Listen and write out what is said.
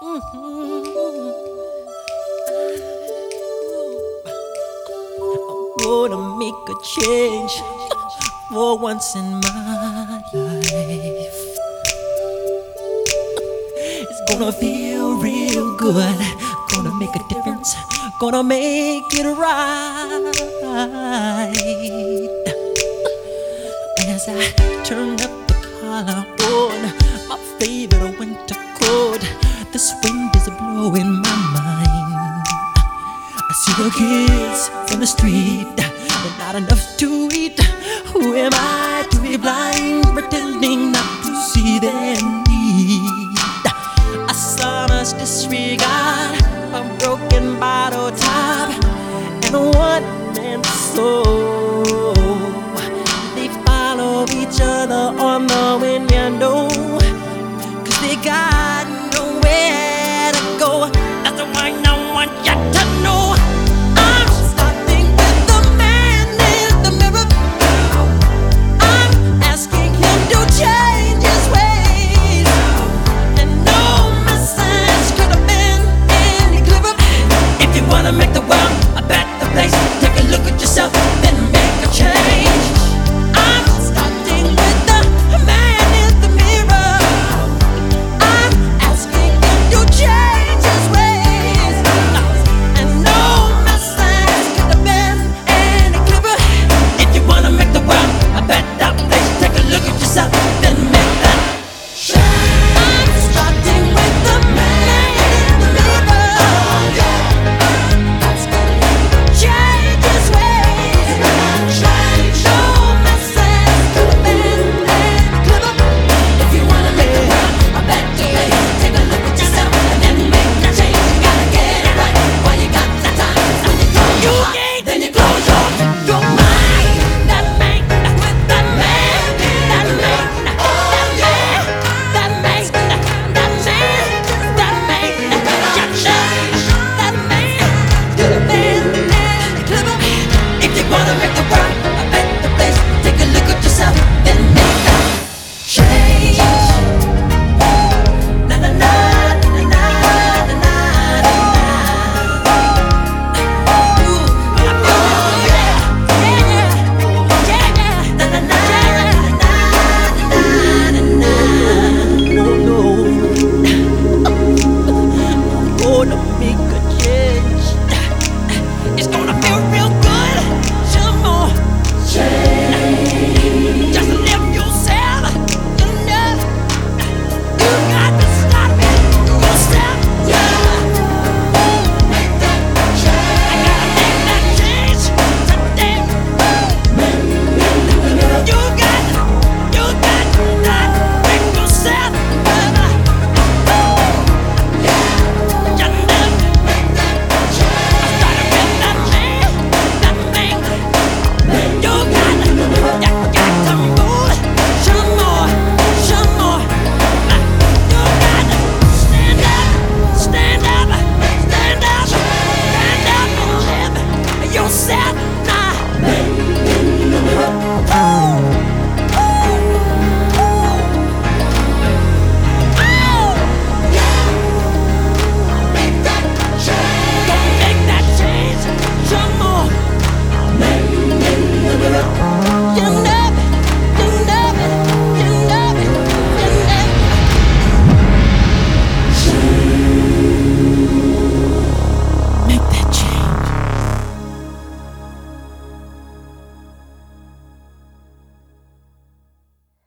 Gonna make a change for once in my life. It's gonna feel real good. Gonna make a difference. Gonna make it right. As I turn up the collar on my favorite winter coat, this wind is blowing my mind. I see the kids in the street, but not enough to eat. Who am I